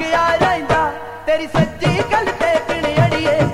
आ रहा तेरी सच्ची गल ते पिण अड़िए